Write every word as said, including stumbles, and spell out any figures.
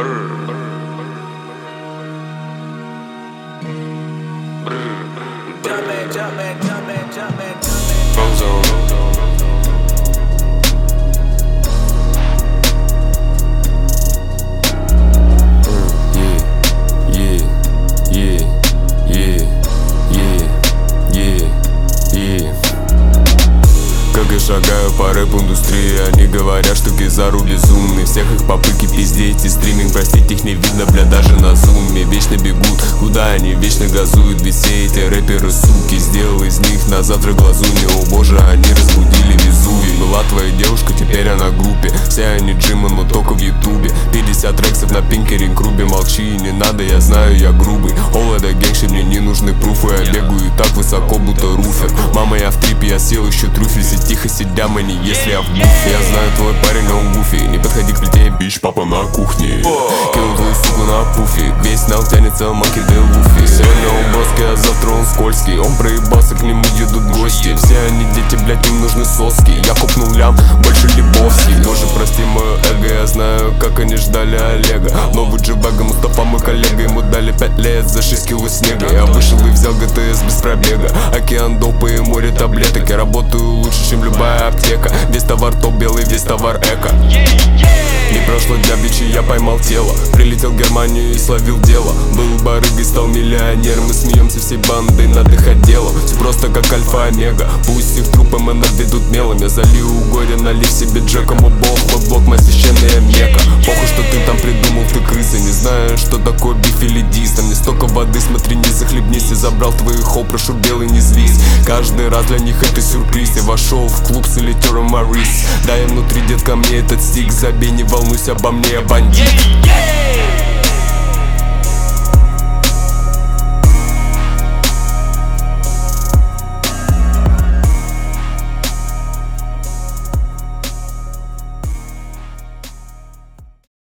Шагаю по рэп-индустрии, они говорят, что Кизару безумный. Всех их попытки пиздеть и стриминг, простить их не видно, бля, даже на зуме. Вечно бегут, куда они вечно газуют, ведь все эти рэперы суки. Сделал из них на завтра глазуни, о боже, они разбудили Везувий. Была твоя девушка, теперь она в группе, все они джимы, но только в ютубе. Пятьдесят трексов на пинкеринг крубе, молчи и не надо, я знаю, я грубый. Холода генгши, мне не нужны пруфы, я бегаю так высоко, будто руфер. Мама, я в трипе, я сел, ищу трюфель, все тихо сидя мы не если я в буфе. Я знаю, твой парень, он гуфи, не подходи к плите, бич, папа на кухне. Кинул твою суку на пуфе, весь нал тянется, маки де луфи. Сегодня он броский, а завтра он скользкий, он проебался, к нему едут гости. Все они дети, блять, им нужны соски, я купнул лям, больше Лебовский. Боже, прости мое эго, я знаю, как они ждали Олега. Новый Джибага, Мустафа мой коллега, ему дали пять лет за шесть кило снега. Я вышел и взял ГТС без пробега, океан допа и море таблеток. Я работаю лучше, чем любая аптека, весь товар топ белый, весь товар эко. Не прошло дня бичи, я поймал тело, прилетел в Германию и словил дело. Был барыгой, стал миллионером, мы смеемся всей бандой над их отделом. Все просто как альфа-омега, пусть их трупы мы наведут мелом. Я залью у горя, налив себе джеком, о бог, мой блок, моя священная мека. Похуй, что ты там придумал, ты крыса, не знаю, что такое биф или дис. Там не столько воды, смотри, не захлебнись, я забрал твои хоу, прошу белый, не злись. Каждый раз для них это сюрприз, я вошел в клуб с элитером Марис. Да, я внутри, детка, мне этот стик, забей, не волнуйся обо мне, я бандит.